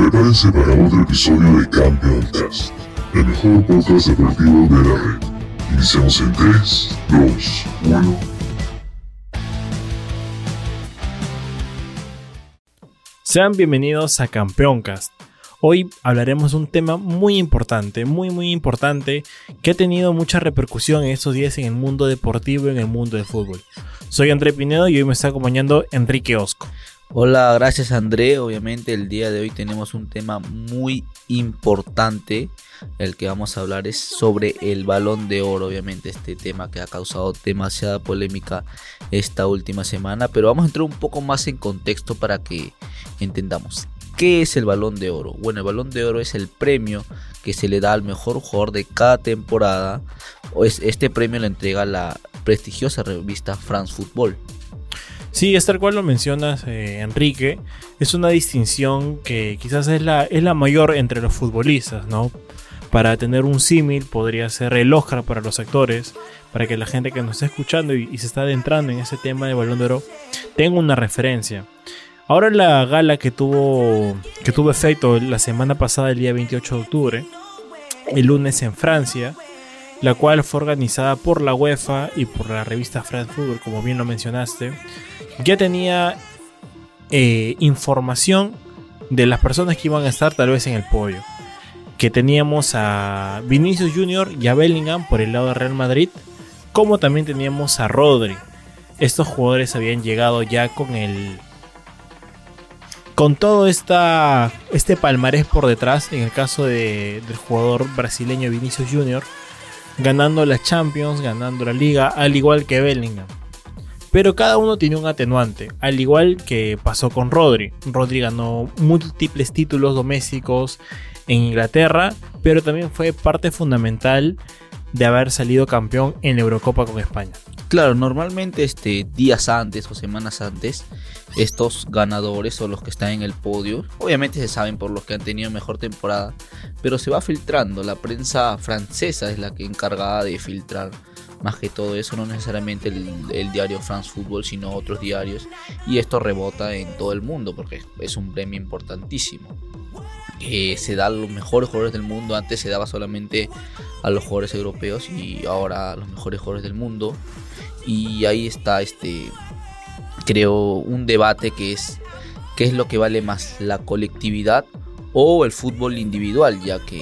Prepárense para otro episodio de Campeón Cast, el mejor podcast deportivo de la red. Iniciamos en 3, 2, 1. Sean bienvenidos a Campeón Cast. Hoy hablaremos de un tema muy importante, muy importante, que ha tenido mucha repercusión en estos días en el mundo deportivo y en el mundo del fútbol. Soy André Pinedo y hoy me está acompañando Enrique Osco. Hola, gracias André. Obviamente el día de hoy tenemos un tema muy importante. El que vamos a hablar es sobre el Balón de Oro. Obviamente este tema que ha causado demasiada polémica esta última semana. Pero vamos a entrar un poco más en contexto para que entendamos. ¿Qué es el Balón de Oro? Bueno, el Balón de Oro es el premio que se le da al mejor jugador de cada temporada. Este premio lo entrega la prestigiosa revista France Football. Sí, es tal cual lo mencionas, Enrique. Es una distinción que quizás es la mayor entre los futbolistas, ¿no? Para tener un símil podría ser el Oscar para los actores, para que la gente que nos está escuchando y se está adentrando en ese tema de Balón de Oro tenga una referencia. Ahora la gala que tuvo efecto la semana pasada, el día 28 de octubre, el lunes en Francia, la cual fue organizada por la UEFA y por la revista France Football, como bien lo mencionaste, ya tenía información de las personas que iban a estar tal vez en el podio. Que teníamos a Vinicius Junior y a Bellingham por el lado de Real Madrid, como también teníamos a Rodri. Estos jugadores habían llegado ya con todo este palmarés por detrás, en el caso del jugador brasileño Vinicius Junior, ganando la Champions, ganando la Liga, al igual que Bellingham. Pero cada uno tiene un atenuante, al igual que pasó con Rodri. Rodri ganó múltiples títulos domésticos en Inglaterra, pero también fue parte fundamental de haber salido campeón en la Eurocopa con España. Claro, normalmente días antes o semanas antes, estos ganadores o los que están en el podio, obviamente se saben por los que han tenido mejor temporada, pero se va filtrando. La prensa francesa es la que encargada de filtrar más que todo eso, no necesariamente el diario France Football, sino otros diarios, y esto rebota en todo el mundo porque es un premio importantísimo. Se da a los mejores jugadores del mundo. Antes se daba solamente a los jugadores europeos y ahora a los mejores jugadores del mundo. Y ahí está creo un debate que es ¿qué es lo que vale más? ¿La colectividad o el fútbol individual? Ya que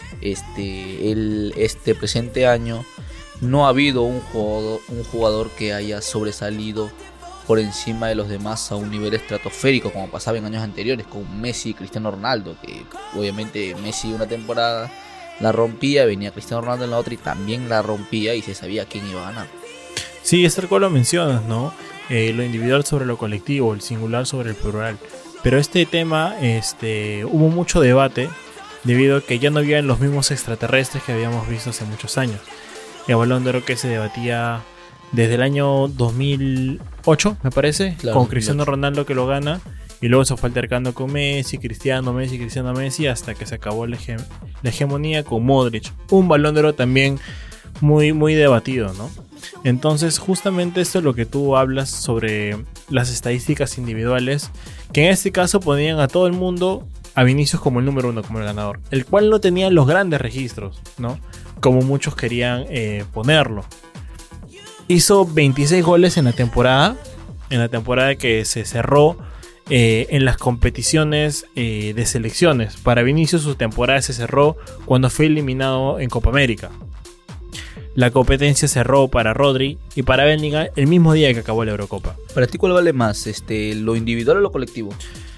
este presente año no ha habido un jugador que haya sobresalido por encima de los demás a un nivel estratosférico, como pasaba en años anteriores con Messi y Cristiano Ronaldo, que obviamente Messi una temporada la rompía, venía Cristiano Ronaldo en la otra y también la rompía y se sabía quién iba a ganar. Sí, es tal cual lo mencionas, ¿no? Lo individual sobre lo colectivo, el singular sobre el plural. Pero este tema, hubo mucho debate debido a que ya no había los mismos extraterrestres que habíamos visto hace muchos años. El Balón de Oro que se debatía desde el año 2008, me parece, claro, con Cristiano Ronaldo que lo gana, y luego se fue altercando con Messi, Cristiano, Messi, hasta que se acabó la hegemonía con Modric. Un Balón de Oro también muy debatido, ¿no? Entonces, justamente esto es lo que tú hablas sobre las estadísticas individuales, que en este caso ponían a todo el mundo, a Vinicius como el número uno, como el ganador, el cual no tenía los grandes registros, ¿no? Como muchos querían ponerlo. Hizo 26 goles en la temporada que se cerró en las competiciones de selecciones. Para Vinicius su temporada se cerró cuando fue eliminado en Copa América. La competencia cerró para Rodri y para Bellingham el mismo día que acabó la Eurocopa. ¿Para ti cuál vale más, lo individual o lo colectivo?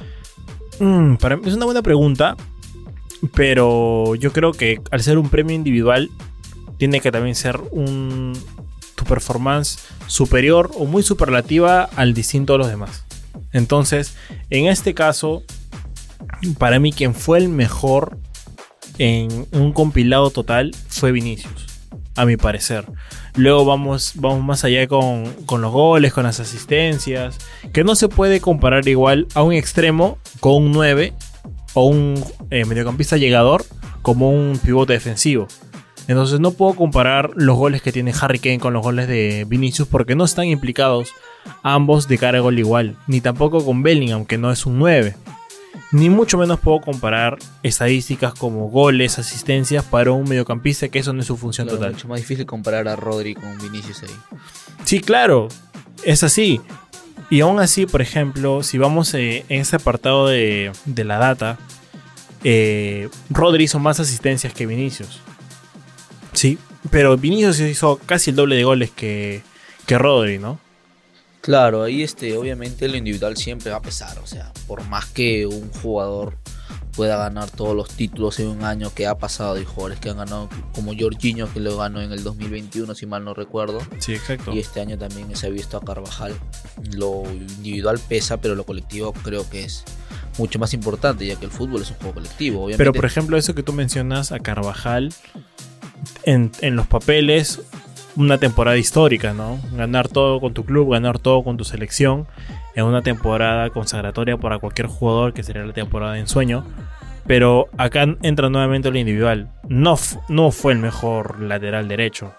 Para mí es una buena pregunta, pero yo creo que al ser un premio individual tiene que también ser tu performance superior o muy superlativa al distinto de los demás. Entonces, en este caso, para mí quien fue el mejor en un compilado total fue Vinicius, a mi parecer. Luego vamos más allá con los goles, con las asistencias, que no se puede comparar igual a un extremo con un 9 o un mediocampista llegador como un pivote defensivo. Entonces no puedo comparar los goles que tiene Harry Kane con los goles de Vinicius porque no están implicados ambos de cara a gol igual, ni tampoco con Bellingham, que no es un 9. ni mucho menos puedo comparar estadísticas como goles, asistencias para un mediocampista, que eso no es su función Claro, total. mucho más difícil comparar a Rodri con Vinicius ahí. Sí, claro, es así. Y aún así, por ejemplo, si vamos en este apartado de la data, Rodri hizo más asistencias que Vinicius. Sí, pero Vinicius hizo casi el doble de goles que Rodri, ¿no? Claro, ahí obviamente lo individual siempre va a pesar, o sea, por más que un jugador pueda ganar todos los títulos en un año que ha pasado, hay jugadores que han ganado, como Jorginho, que lo ganó en el 2021, si mal no recuerdo. Sí, exacto. Y este año también se ha visto a Carvajal. Lo individual pesa, pero lo colectivo creo que es mucho más importante, ya que el fútbol es un juego colectivo, obviamente. Pero por ejemplo, eso que tú mencionas a Carvajal, en los papeles, una temporada histórica, ¿no? Ganar todo con tu club, ganar todo con tu selección, en una temporada consagratoria para cualquier jugador, que sería la temporada de ensueño. Pero acá entra nuevamente lo individual. No fue el mejor lateral derecho.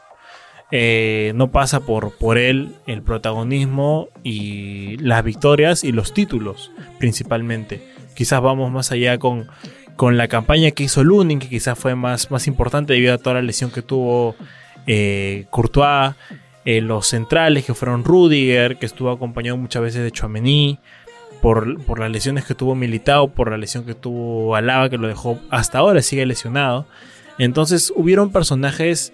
No pasa por él el protagonismo y las victorias y los títulos, principalmente. Quizás vamos más allá con la campaña que hizo Lunin, que quizás fue más importante debido a toda la lesión que tuvo Courtois, los centrales que fueron Rudiger, que estuvo acompañado muchas veces de Tchouaméni, por las lesiones que tuvo Militao, por la lesión que tuvo Alaba, que lo dejó hasta ahora, sigue lesionado. Entonces hubieron personajes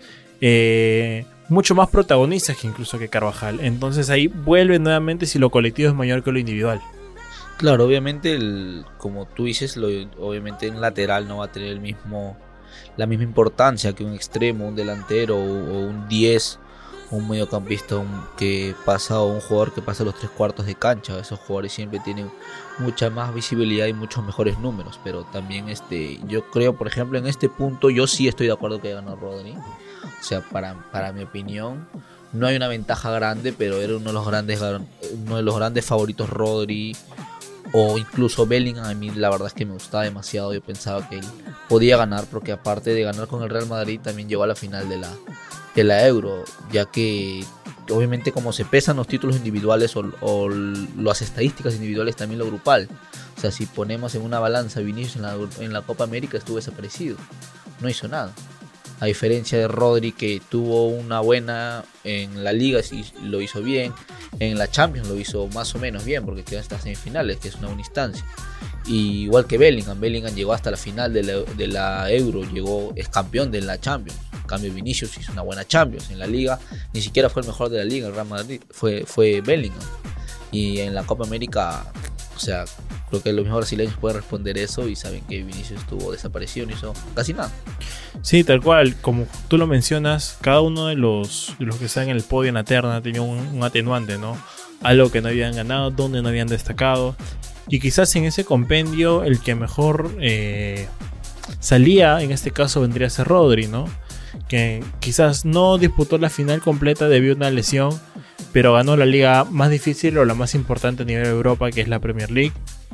mucho más protagonistas que incluso que Carvajal. Entonces ahí vuelve nuevamente si lo colectivo es mayor que lo individual. Claro, obviamente, como tú dices, obviamente un lateral no va a tener la misma importancia que un extremo, un delantero o un 10, un mediocampista que pasa, o un jugador que pasa los 3/4 de cancha. Esos jugadores siempre tienen mucha más visibilidad y muchos mejores números, pero también yo creo, por ejemplo, en este punto yo sí estoy de acuerdo que ganó Rodri. O sea, para mi opinión no hay una ventaja grande, pero era uno de los grandes favoritos Rodri. O incluso Bellingham, a mí la verdad es que me gustaba demasiado. Yo pensaba que él podía ganar, porque aparte de ganar con el Real Madrid, también llegó a la final de la Euro, ya que obviamente como se pesan los títulos individuales o las estadísticas individuales, también lo grupal. O sea, si ponemos en una balanza, Vinicius en la Copa América estuvo desaparecido, no hizo nada. A diferencia de Rodri, que tuvo una buena en la Liga, sí lo hizo bien. En la Champions lo hizo más o menos bien, porque quedó hasta semifinales, que es una buena instancia. Y igual que Bellingham llegó hasta la final de la Euro, es campeón de la Champions. En cambio, Vinicius hizo una buena Champions. En la Liga ni siquiera fue el mejor de la Liga, el Real Madrid fue Bellingham. Y en la Copa América, o sea, creo que los mejores brasileños pueden responder eso y saben que Vinicius estuvo desaparecido, no hizo casi nada. Sí, tal cual, como tú lo mencionas, cada uno de los que están en el podio en la terna tenía un atenuante, ¿no? Algo que no habían ganado, donde no habían destacado. Y quizás en ese compendio el que mejor salía, en este caso vendría a ser Rodri, ¿no? Que quizás no disputó la final completa debido a una lesión, pero ganó la liga más difícil o la más importante a nivel de Europa, que es la Premier League.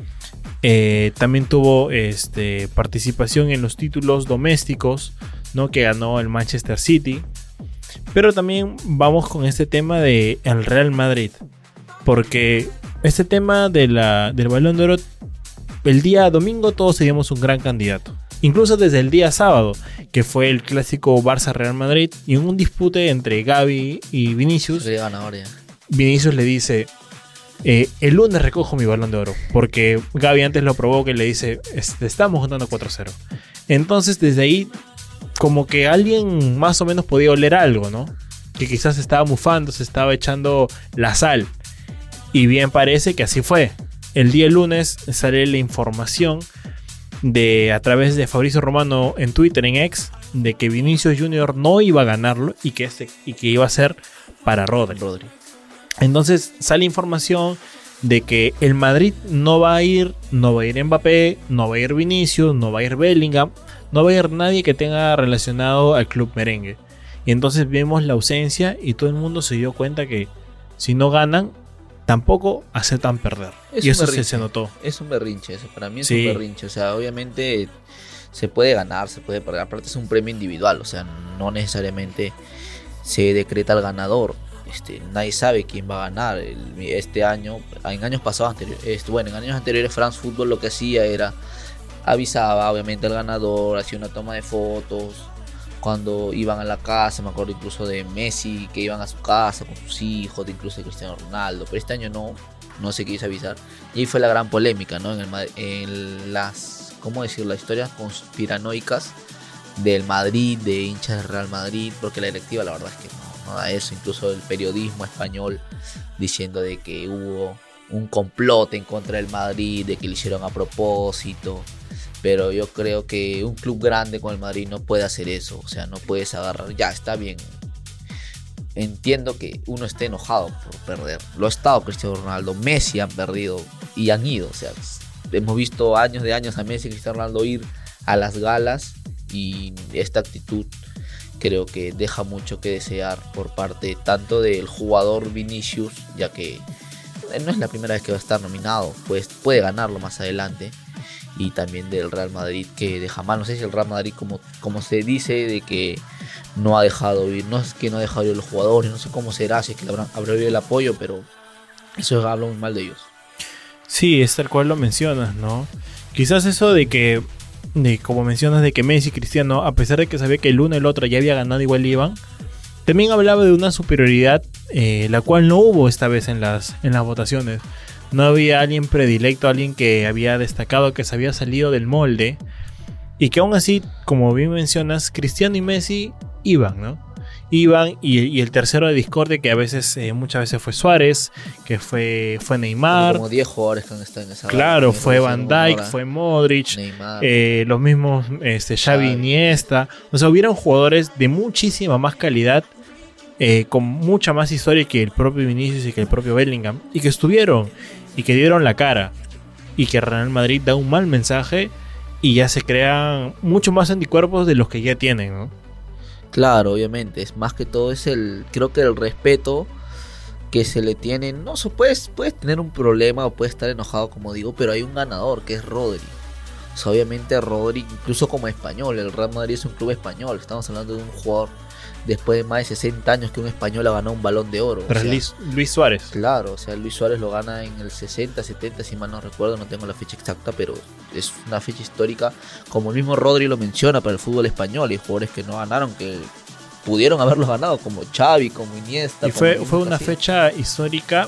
También tuvo participación en los títulos domésticos, ¿no? Que ganó el Manchester City. Pero también vamos con este tema de el Real Madrid, porque este tema del Balón de Oro, el día domingo todos teníamos un gran candidato. Incluso desde el día sábado, que fue el clásico Barça-Real Madrid, y en un dispute entre Gavi y Vinicius, Vinicius le dice: el lunes recojo mi Balón de Oro, porque Gavi antes lo provoca y le dice: estamos ganando 4-0. Entonces desde ahí como que alguien más o menos podía oler algo, ¿no? Que quizás se estaba mufando, se estaba echando la sal. Y bien parece que así fue. El día lunes sale la información a través de Fabrizio Romano en Twitter, en X, de que Vinicius Junior no iba a ganarlo y que iba a ser para Rodri. Entonces sale información de que el Madrid no va a ir Mbappé, no va a ir Vinicius, no va a ir Bellingham, no va a ir nadie que tenga relacionado al club merengue. Y entonces vemos la ausencia y todo el mundo se dio cuenta que si no ganan, tampoco aceptan perder. Y eso se notó. Es un berrinche eso, para mí es un berrinche. O sea, obviamente se puede ganar, se puede perder. Aparte es un premio individual, o sea, no necesariamente se decreta el ganador. nadie sabe quién va a ganar este año. En años pasados anteriores, en años anteriores France Football lo que hacía era avisaba obviamente al ganador, hacía una toma de fotos cuando iban a la casa. Me acuerdo incluso de Messi, que iban a su casa con sus hijos, incluso de Cristiano Ronaldo, pero este año no se quiso avisar, y ahí fue la gran polémica, ¿no? En las, ¿cómo decir?, las historias conspiranoicas del Madrid, de hinchas del Real Madrid, porque la directiva la verdad es que no da eso. Incluso el periodismo español diciendo de que hubo un complot en contra del Madrid, de que lo hicieron a propósito. Pero yo creo que un club grande como el Madrid no puede hacer eso. O sea, no puedes agarrar, ya está bien. Entiendo que uno esté enojado por perder. Lo ha estado Cristiano Ronaldo, Messi han perdido y han ido. O sea, hemos visto años de años a Messi y Cristiano Ronaldo ir a las galas, y esta actitud creo que deja mucho que desear por parte tanto del jugador Vinicius, ya que no es la primera vez que va a estar nominado, pues puede ganarlo más adelante, y también del Real Madrid, que deja mal. No sé si el Real Madrid, como se dice, de que no ha dejado ir, no es que no ha dejado ir los jugadores, no sé cómo será, si es que habrá habido el apoyo, pero eso habla muy mal de ellos. Sí, es tal cual lo mencionas, ¿no? Quizás eso como mencionas, de que Messi y Cristiano, a pesar de que sabía que el uno y el otro ya había ganado, igual iban, también hablaba de una superioridad, la cual no hubo esta vez en las votaciones. No había alguien predilecto, alguien que había destacado, que se había salido del molde, y que aún así, como bien mencionas, Cristiano y Messi iban, ¿no? Iban, y el tercero de discordia, que muchas veces fue Suárez, que fue Neymar. Como 10 jugadores que han estado en esa. Claro, fue Van Dijk, fue Modric, los mismos Xavi, Iniesta. O sea, hubieron jugadores de muchísima más calidad, con mucha más historia que el propio Vinicius y que el propio Bellingham, y que estuvieron y que dieron la cara, y que Real Madrid da un mal mensaje y ya se crean mucho más anticuerpos de los que ya tienen, ¿no? Claro, obviamente, es más que todo creo que el respeto que se le tiene. No, puedes tener un problema o puedes estar enojado, como digo, pero hay un ganador que es Rodri. O sea, obviamente Rodri, incluso como español, el Real Madrid es un club español. Estamos hablando de un jugador después de más de 60 años que un español ha ganado un Balón de Oro. Pero Luis Suárez. Claro, o sea, Luis Suárez lo gana en el 60, 70, si mal no recuerdo, no tengo la fecha exacta, pero es una fecha histórica, como el mismo Rodri lo menciona, para el fútbol español. Hay jugadores que no ganaron, que pudieron haberlos ganado, como Xavi, como Iniesta. Y fue una fecha histórica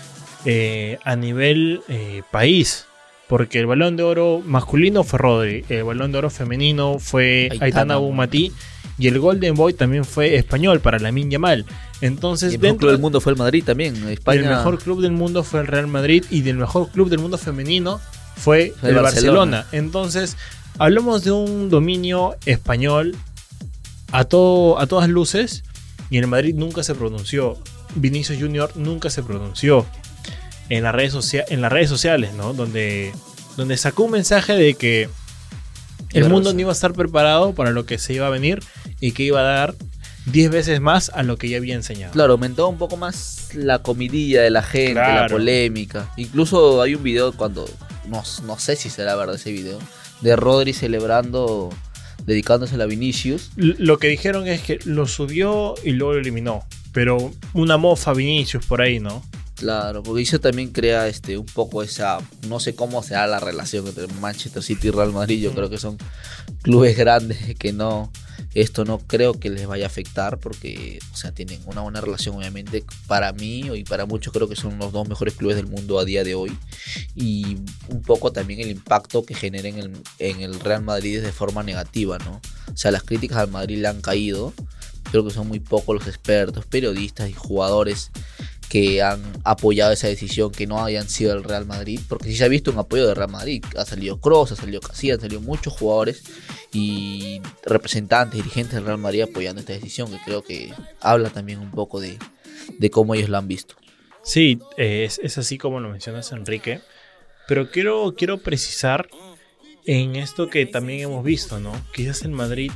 a nivel país, porque el Balón de Oro masculino fue Rodri, el Balón de Oro femenino fue Aitana Bonmatí, y el Golden Boy también fue español para Lamine Yamal. Entonces, el mejor club del mundo fue el Madrid también. España... El mejor club del mundo fue el Real Madrid, y del mejor club del mundo femenino fue el Barcelona. Entonces, hablamos de un dominio español a todas luces, y el Madrid nunca se pronunció. Vinicius Junior nunca se pronunció en las redes sociales, ¿no? Donde sacó un mensaje de que el mundo no iba a estar preparado para lo que se iba a venir, y que iba a dar 10 veces más a lo que ya había enseñado. Claro, aumentó un poco más la comidilla de la gente, claro, la polémica. Incluso hay un video cuando, no sé si será verdad ese video, de Rodri celebrando, dedicándose a Vinicius. Lo que dijeron es que lo subió y luego lo eliminó, pero una mofa Vinicius por ahí, ¿no? Claro, porque eso también crea un poco esa, no sé cómo será la relación entre Manchester City y Real Madrid. Yo creo que son clubes grandes que esto no creo que les vaya a afectar, porque, o sea, tienen una buena relación, obviamente. Para mí y para muchos creo que son los dos mejores clubes del mundo a día de hoy, y un poco también el impacto que generen en el Real Madrid es de forma negativa, ¿no? O sea, las críticas al Madrid le han caído. Creo que son muy pocos los expertos, periodistas y jugadores que han apoyado esa decisión, que no hayan sido el Real Madrid, porque sí se ha visto un apoyo del Real Madrid. Ha salido Kroos, ha salido Casillas, han salido muchos jugadores y representantes, dirigentes del Real Madrid apoyando esta decisión, que creo que habla también un poco de cómo ellos la han visto. Sí, es así como lo mencionas, Enrique, pero quiero precisar en esto que también hemos visto, ¿no? Quizás el Madrid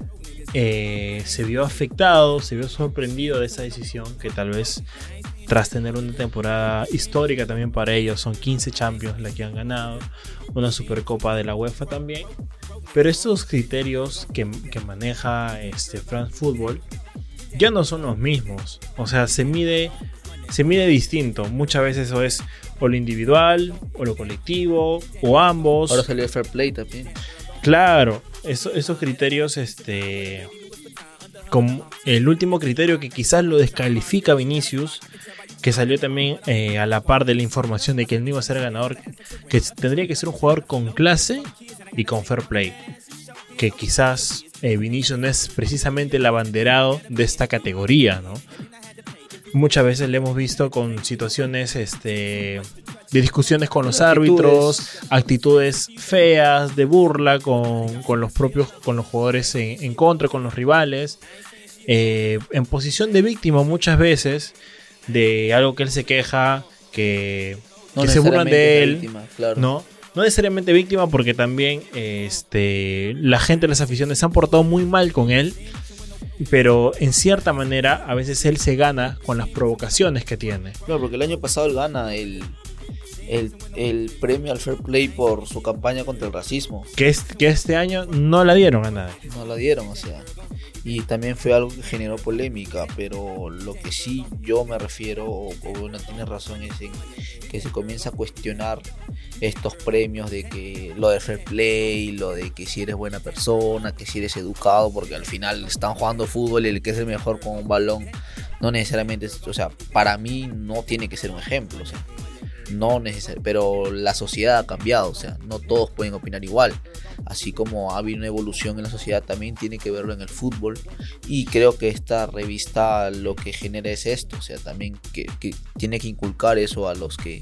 se vio afectado, se vio sorprendido de esa decisión, que tal vez tras tener una temporada histórica también para ellos, son 15 Champions la que han ganado, una Supercopa de la UEFA también, pero estos criterios que maneja France Football ya no son los mismos. O sea, se mide distinto. Muchas veces eso es o lo individual, o lo colectivo, o ambos. Ahora salió el fair play también. Claro, esos criterios, como el último criterio que quizás lo descalifica a Vinicius, que salió también a la par de la información de que él no iba a ser ganador, que tendría que ser un jugador con clase y con fair play, que quizás Vinicius no es precisamente el abanderado de esta categoría, ¿no? Muchas veces le hemos visto con situaciones de discusiones con los árbitros, actitudes feas, de burla con los jugadores en contra, con los rivales, en posición de víctima muchas veces de algo que él se queja, que se burlan de él, víctima, claro. No necesariamente víctima, porque también la gente de las aficiones se han portado muy mal con él, pero en cierta manera a veces él se gana con las provocaciones que tiene. Claro, porque el año pasado él gana el premio al fair play por su campaña contra el racismo. Que este año no la dieron a nadie. No la dieron, o sea. Y también fue algo que generó polémica, pero lo que sí yo me refiero, o bueno, tienes razón, es en que se comienza a cuestionar estos premios de que lo de fair play, lo de que si eres buena persona, que si eres educado, porque al final están jugando fútbol y el que es el mejor con un balón no necesariamente, o sea, para mí no tiene que ser un ejemplo, o sea, no necesariamente, pero la sociedad ha cambiado, o sea, no todos pueden opinar igual. Así como ha habido una evolución en la sociedad, también tiene que verlo en el fútbol. Y creo que esta revista lo que genera es esto, o sea, también que tiene que inculcar eso a los que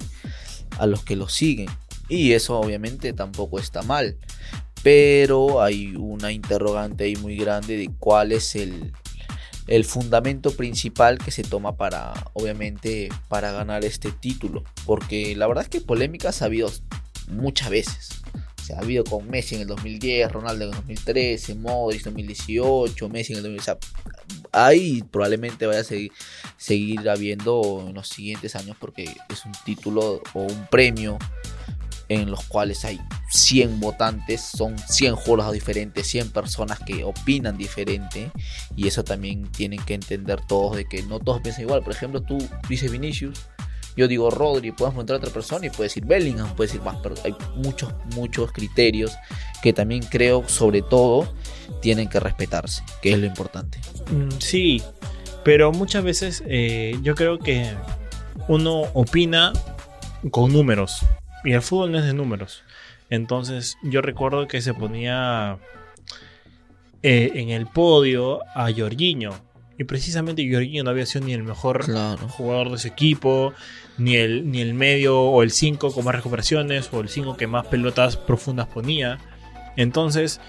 lo siguen. Y eso obviamente tampoco está mal, pero hay una interrogante ahí muy grande de cuál es el fundamento principal que se toma para ganar este título. Porque la verdad es que polémicas ha habido muchas veces. O sea, ha habido con Messi en el 2010, Ronaldo en el 2013, Modric en el 2018, Messi en el 2010. O sea, ahí probablemente vaya a seguir habiendo en los siguientes años, porque es un título o un premio en los cuales hay 100 votantes, son 100 jugadores diferentes, 100 personas que opinan diferente, y eso también tienen que entender todos, de que no todos piensan igual. Por ejemplo, tú dices Vinicius, yo digo Rodri, podemos encontrar a otra persona y puede decir Bellingham, puede decir más, pero hay muchos criterios que también creo, sobre todo, tienen que respetarse, que es lo importante. Sí, pero muchas veces yo creo que uno opina con números, y el fútbol no es de números. Entonces yo recuerdo que se ponía en el podio a Jorginho, y precisamente Jorginho no había sido ni el mejor jugador de su equipo, ni el medio o el 5 con más recuperaciones, o el 5 que más pelotas profundas ponía. Entonces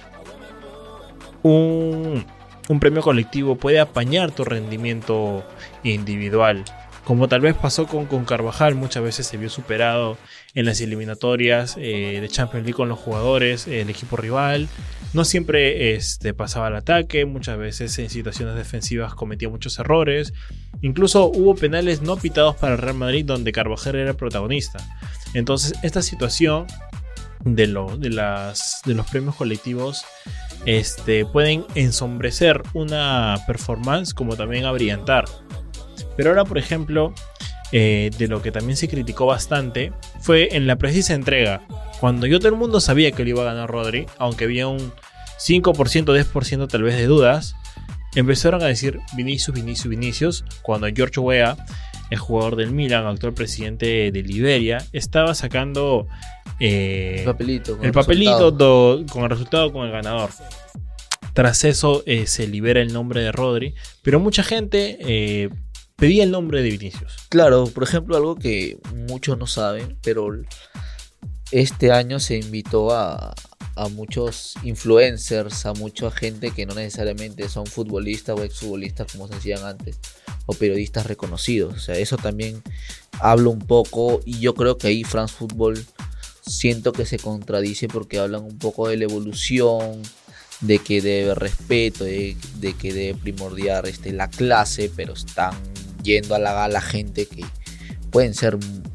un premio colectivo puede apañar tu rendimiento individual, como tal vez pasó con Carvajal. Muchas veces se vio superado en las eliminatorias de Champions League con los jugadores, el equipo rival. No siempre pasaba al ataque, muchas veces en situaciones defensivas cometía muchos errores. Incluso hubo penales no pitados para el Real Madrid donde Carvajal era el protagonista. Entonces esta situación de los premios colectivos pueden ensombrecer una performance, como también abrillantar. Pero ahora, por ejemplo, de lo que también se criticó bastante fue en la precisa entrega, cuando todo el mundo sabía que le iba a ganar Rodri, aunque había un 5%, 10% tal vez de dudas, empezaron a decir Vinicius, cuando George Weah, el jugador del Milan, actual presidente de Liberia, estaba sacando el papelito con el resultado, con el ganador. Tras eso se libera el nombre de Rodri, pero mucha gente pedía el nombre de Vinicius. Claro, por ejemplo, algo que muchos no saben, pero este año se invitó a muchos influencers, a mucha gente que no necesariamente son futbolistas o exfutbolistas como se hacían antes, o periodistas reconocidos. O sea, eso también habla un poco, y yo creo que ahí France Football siento que se contradice, porque hablan un poco de la evolución, de que debe haber respeto, de que debe primordiar la clase, pero están yendo a la gala gente que pueden ser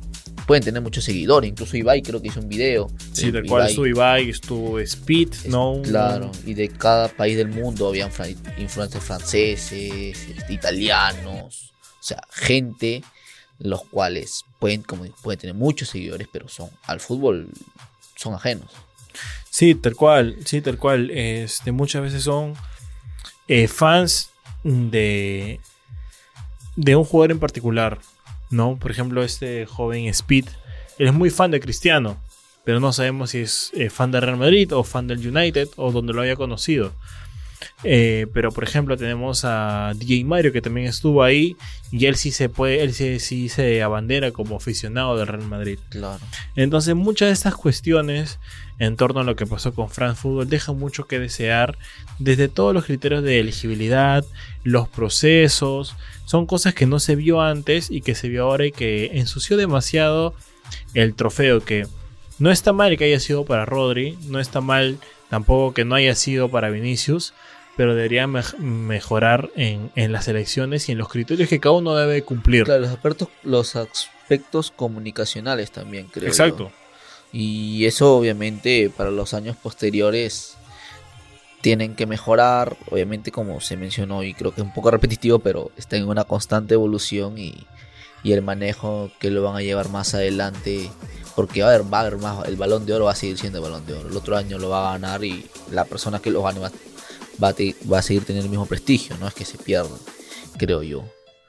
pueden tener muchos seguidores. Incluso Ibai creo que hizo un video. Sí, del cual estuvo Ibai, estuvo Speed, ¿no? Claro, y de cada país del mundo habían influencers franceses, italianos, o sea, gente los cuales pueden tener muchos seguidores, pero al fútbol son ajenos. Sí, tal cual. Muchas veces son fans de un jugador en particular, ¿no? Por ejemplo, este joven Speed, él es muy fan de Cristiano, pero no sabemos si es fan de Real Madrid o fan del United o donde lo haya conocido. Pero por ejemplo tenemos a DJ Mario, que también estuvo ahí, y él sí se abandera como aficionado del Real Madrid. Claro. Entonces muchas de estas cuestiones en torno a lo que pasó con France Football dejan mucho que desear, desde todos los criterios de elegibilidad, los procesos. Son cosas que no se vio antes y que se vio ahora, y que ensució demasiado el trofeo, que no está mal que haya sido para Rodri, no está mal tampoco que no haya sido para Vinicius, pero debería mejorar en las elecciones y en los criterios que cada uno debe cumplir. Claro, los aspectos comunicacionales también, creo. Exacto. Yo. Y eso obviamente para los años posteriores tienen que mejorar, obviamente, como se mencionó, y creo que es un poco repetitivo, pero está en una constante evolución, y el manejo que lo van a llevar más adelante, porque va a haber más, el Balón de Oro va a seguir siendo el Balón de Oro, el otro año lo va a ganar, y la persona que lo gane va a seguir teniendo el mismo prestigio, no es que se pierda, creo yo,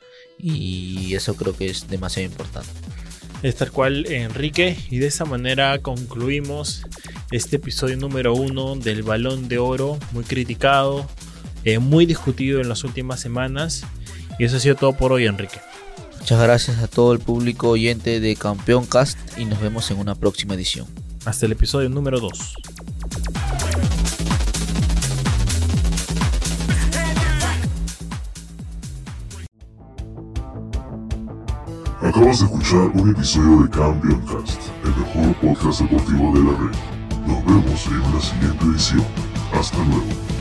y eso creo que es demasiado importante. Es tal cual, Enrique, y de esa manera concluimos este episodio número 1 del Balón de Oro, muy criticado, muy discutido en las últimas semanas, y eso ha sido todo por hoy, Enrique. Muchas gracias a todo el público oyente de Campeón Cast, y nos vemos en una próxima edición. Hasta el episodio número 2. Acabas de escuchar un episodio de Campeón Cast, el mejor podcast deportivo de la red. Nos vemos en una siguiente edición. Hasta luego.